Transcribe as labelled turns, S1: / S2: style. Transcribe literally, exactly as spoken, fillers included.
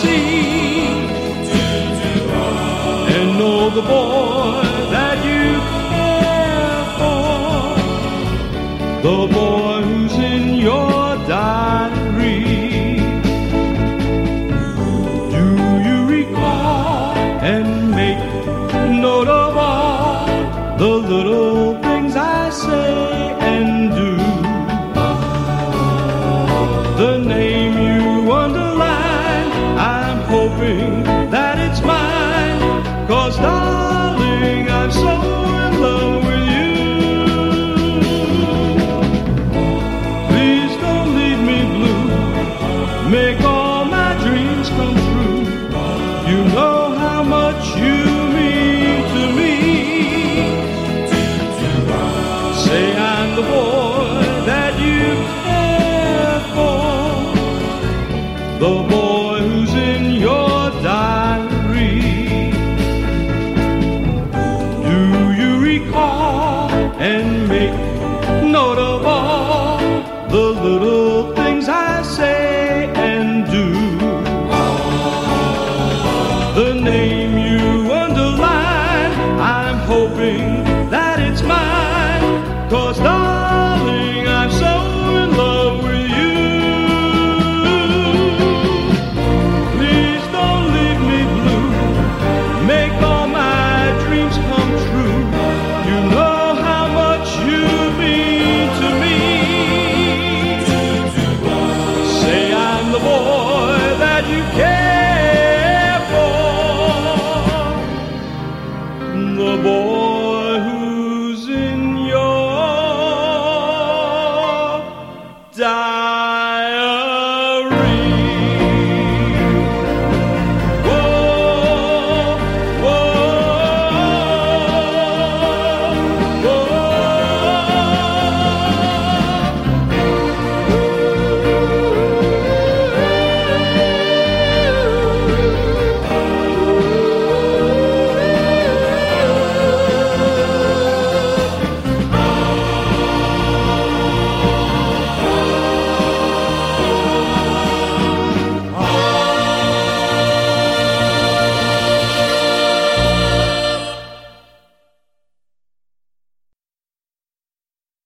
S1: see, and know the boy that you care for, the boy who's in your diary. Do you recall and make note of all the little things I say and do? The name you underline, I'm hoping that it's mine, 'cause darling, I'm so in love with you. Please don't leave me blue, make all my dreams come true. You know how much you mean to me. Say I'm the boy that you care for, the boy who's in your diary. Do you recall and make note of all the little things I say and do? The name you underline, I'm hoping